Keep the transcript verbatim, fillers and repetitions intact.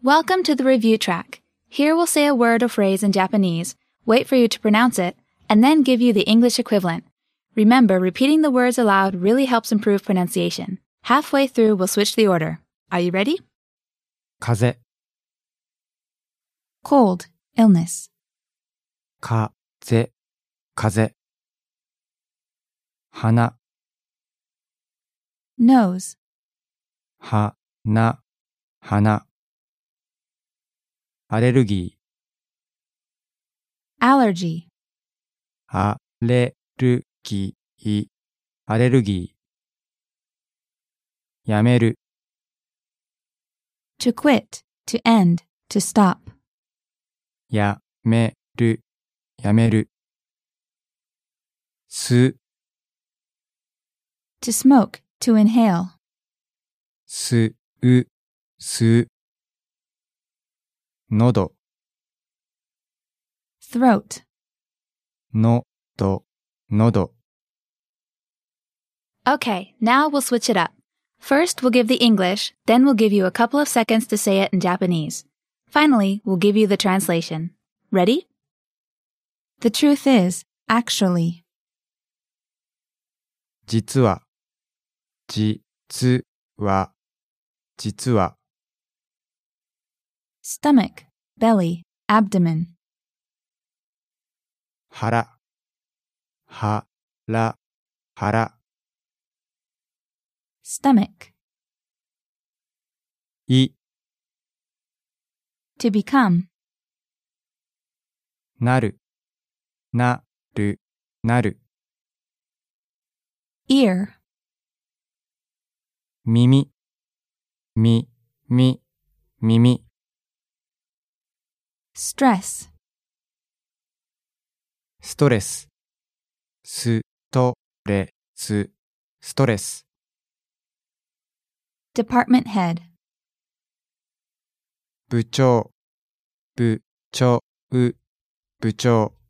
Welcome to the review track. Here we'll say a word or phrase in Japanese, wait for you to pronounce it, and then give you the English equivalent. Remember, repeating the words aloud really helps improve pronunciation. Halfway through, we'll switch the order. Are you ready? 風 Cold, illness. 風風 鼻 Nose, 鼻鼻アレルギ allergy, ーアレルギーアレルギーやめる to quit, to end, to stop. やめるやめる吸う To smoke, to inhale. 吸う吸う喉 Throat. のど喉 Okay, now we'll switch it up. First, we'll give the English, then we'll give you a couple of seconds to say it in Japanese. Finally, we'll give you the translation. Ready? The truth is, actually. 実は実は実は Stomach, belly, abdomen. 腹腹腹 Stomach. 胃 To become. なるなるなる Ear. 耳みみ耳 Stress. ストレスストレスストレス Department head. 部長部長部長